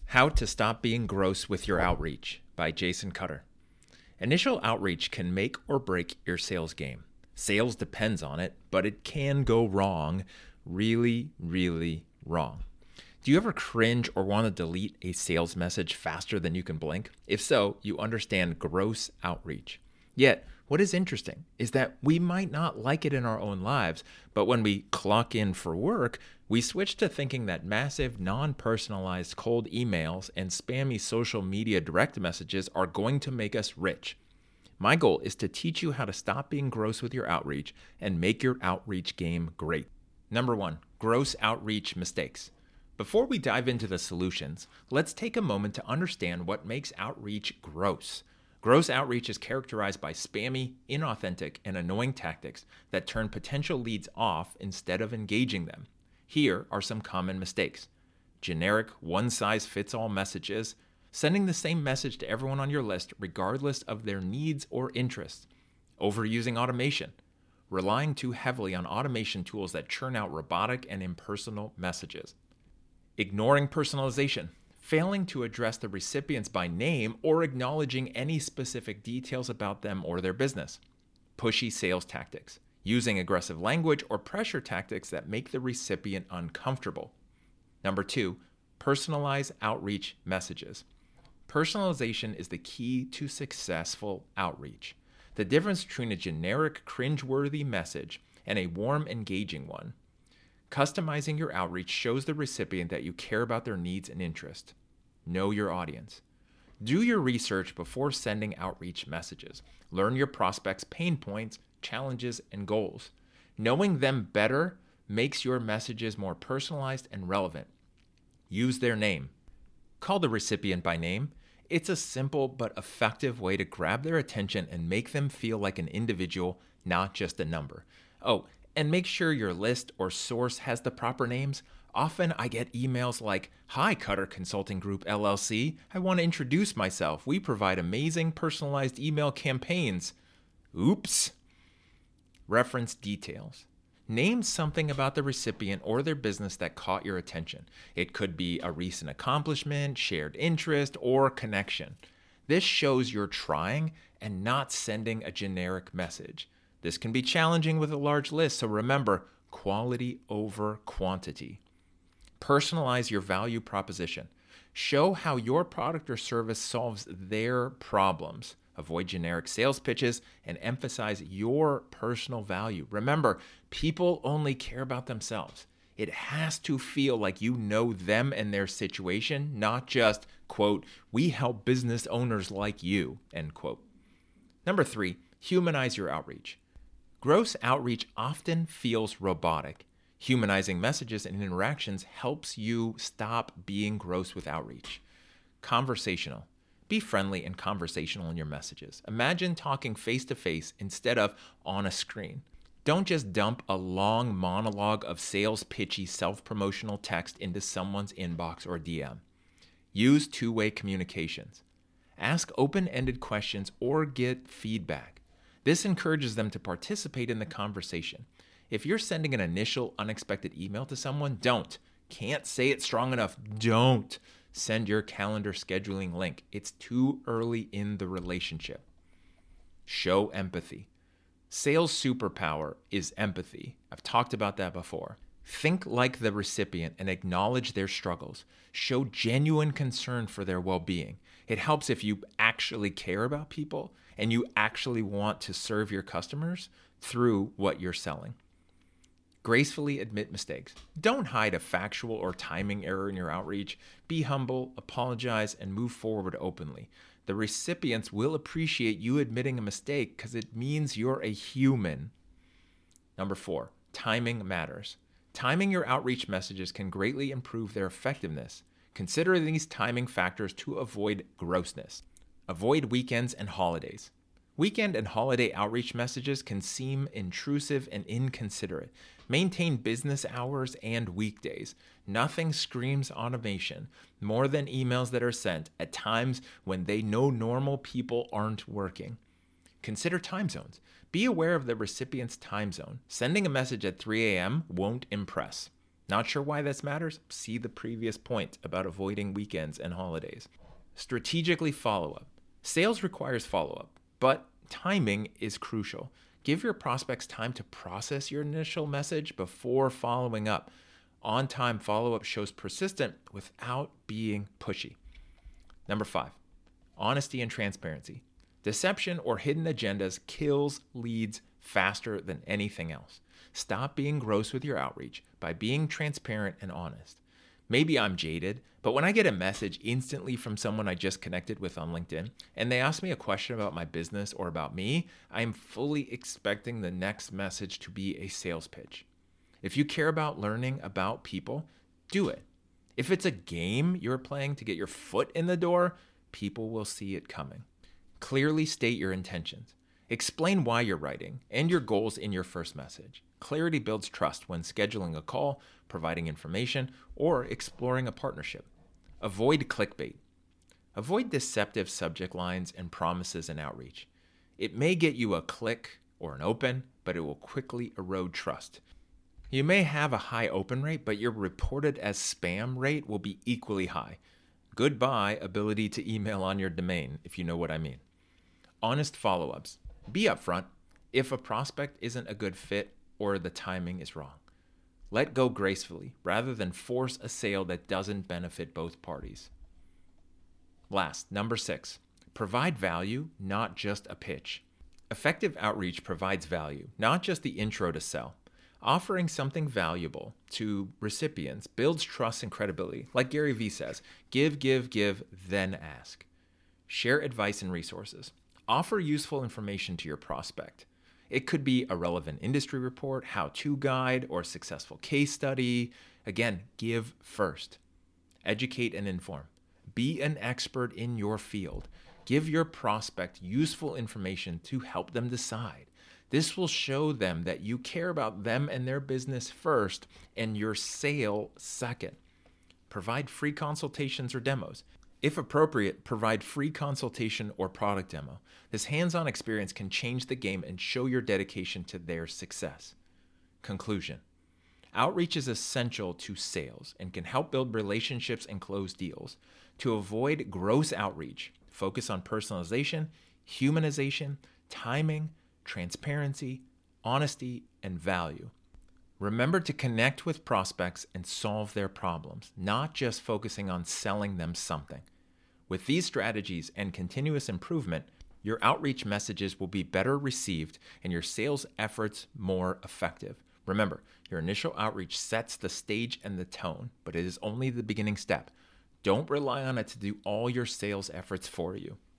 How to Stop Being Gross with Your Outreach by Jason Cutter. Initial outreach can make or break your sales game. Sales depends on it, but it can go wrong, really, really wrong. Do you ever cringe or want to delete a sales message faster than you can blink? If so, you understand gross outreach. Yet, what is interesting is that we might not like it in our own lives, but when we clock in for work, we switch to thinking that massive, non-personalized cold emails and spammy social media direct messages are going to make us rich. My goal is to teach you how to stop being gross with your outreach and make your outreach game great. Number 1, gross outreach mistakes. Before we dive into the solutions, let's take a moment to understand what makes outreach gross. Gross outreach is characterized by spammy, inauthentic, and annoying tactics that turn potential leads off instead of engaging them. Here are some common mistakes. Generic, one-size-fits-all messages, sending the same message to everyone on your list regardless of their needs or interests. Overusing automation, relying too heavily on automation tools that churn out robotic and impersonal messages. Ignoring personalization, failing to address the recipients by name or acknowledging any specific details about them or their business. Pushy sales tactics, using aggressive language or pressure tactics that make the recipient uncomfortable. Number 2, personalize outreach messages. Personalization is the key to successful outreach. The difference between a generic, cringeworthy message and a warm, engaging one. Customizing your outreach shows the recipient that you care about their needs and interests. Know your audience. Do your research before sending outreach messages. Learn your prospects' pain points, challenges, and goals. Knowing them better makes your messages more personalized and relevant. Use their name. Call the recipient by name. It's a simple but effective way to grab their attention and make them feel like an individual, not just a number. Oh, and make sure your list or source has the proper names. Often I get emails like, "Hi, Cutter Consulting Group LLC. I want to introduce myself. We provide amazing personalized email campaigns." Oops. Reference details. Name something about the recipient or their business that caught your attention. It could be a recent accomplishment, shared interest, or connection. This shows you're trying and not sending a generic message. This can be challenging with a large list, so remember, quality over quantity. Personalize your value proposition. Show how your product or service solves their problems. Avoid generic sales pitches and emphasize your personal value. Remember, people only care about themselves. It has to feel like you know them and their situation, not just, quote, "we help business owners like you," end quote. Number 3, humanize your outreach. Gross outreach often feels robotic. Humanizing messages and interactions helps you stop being gross with outreach. Conversational. Be friendly and conversational in your messages. Imagine talking face-to-face instead of on a screen. Don't just dump a long monologue of sales pitchy self-promotional text into someone's inbox or DM. Use two-way communications. Ask open-ended questions or get feedback. This encourages them to participate in the conversation. If you're sending an initial unexpected email to someone, can't say it strong enough, don't send your calendar scheduling link. It's too early in the relationship. Show empathy. Sales superpower is empathy. I've talked about that before. Think like the recipient and acknowledge their struggles. Show genuine concern for their well-being. It helps if you actually care about people and you actually want to serve your customers through what you're selling. Gracefully admit mistakes. Don't hide a factual or timing error in your outreach. Be humble, apologize, and move forward openly. The recipients will appreciate you admitting a mistake because it means you're a human. Number 4, timing matters. Timing your outreach messages can greatly improve their effectiveness. Consider these timing factors to avoid grossness. Avoid weekends and holidays. Weekend and holiday outreach messages can seem intrusive and inconsiderate. Maintain business hours and weekdays. Nothing screams automation more than emails that are sent at times when they know normal people aren't working. Consider time zones. Be aware of the recipient's time zone. Sending a message at 3 a.m. won't impress. Not sure why this matters? See the previous point about avoiding weekends and holidays. Strategically follow up. Sales requires follow up, but timing is crucial. Give your prospects time to process your initial message before following up. On-time follow-up shows persistent without being pushy. Number 5, honesty and transparency. Deception or hidden agendas kills leads faster than anything else. Stop being gross with your outreach by being transparent and honest. Maybe I'm jaded, but when I get a message instantly from someone I just connected with on LinkedIn and they ask me a question about my business or about me, I am fully expecting the next message to be a sales pitch. If you care about learning about people, do it. If it's a game you're playing to get your foot in the door, people will see it coming. Clearly state your intentions. Explain why you're writing and your goals in your first message. Clarity builds trust when scheduling a call, providing information, or exploring a partnership. Avoid clickbait. Avoid deceptive subject lines and promises in outreach. It may get you a click or an open, but it will quickly erode trust. You may have a high open rate, but your reported as spam rate will be equally high. Goodbye ability to email on your domain, if you know what I mean. Honest follow-ups. Be upfront if a prospect isn't a good fit or the timing is wrong. Let go gracefully rather than force a sale that doesn't benefit both parties. Last, number 6, provide value, not just a pitch. Effective outreach provides value, not just the intro to sell. Offering something valuable to recipients builds trust and credibility. Like Gary Vee says, give, then ask. Share advice and resources. Offer useful information to your prospect. It could be a relevant industry report, how-to guide, or successful case study. Again, give first. Educate and inform. Be an expert in your field. Give your prospect useful information to help them decide. This will show them that you care about them and their business first and your sale second. Provide free consultations or demos. If appropriate, provide free consultation or product demo. This hands-on experience can change the game and show your dedication to their success. Conclusion. Outreach is essential to sales and can help build relationships and close deals. To avoid gross outreach, focus on personalization, humanization, timing, transparency, honesty, and value. Remember to connect with prospects and solve their problems, not just focusing on selling them something. With these strategies and continuous improvement, your outreach messages will be better received and your sales efforts more effective. Remember, your initial outreach sets the stage and the tone, but it is only the beginning step. Don't rely on it to do all your sales efforts for you.